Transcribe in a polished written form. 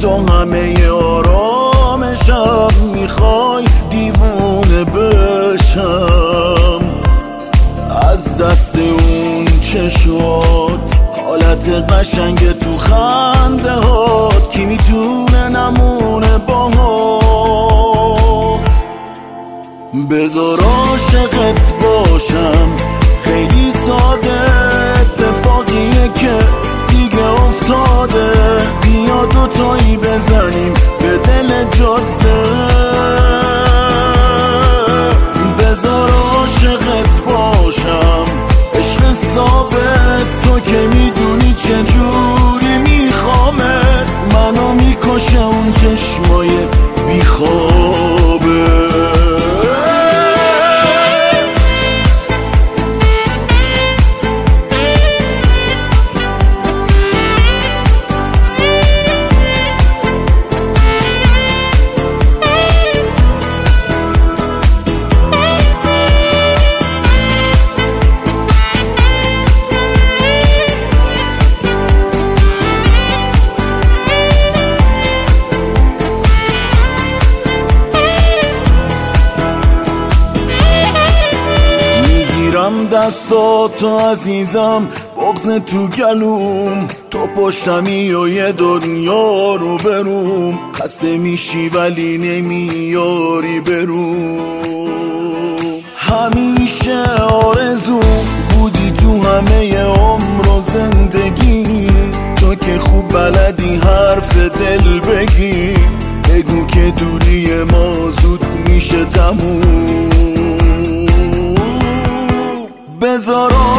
تا همه آرامشم میخوای دیوونه بشم از دست اون چشات، حالت قشنگ تو خنده هات، کی میتونه نمونه باهات. بذار عاشقت باشم، خیلی ساده، اتفاقیه که دیگه افتاده. بیا دوتایی بزنیم به دل جاده، بذار عاشقت باشم، عشق ثابت، تو که میدونی چجوری میخوامت. منو میکشه اون چشمای بیخوابه. دستاتو عزیزم، بغض تو گلوم، تو پشتمی و یه دنیا رو بروم. خسته میشی ولی نمیاری بروم. همیشه آرزو بودی تو همه عمر و زندگی، تو که خوب بلدی حرف دل بگی. بگو که دوری ما زود میشه تموم. بذار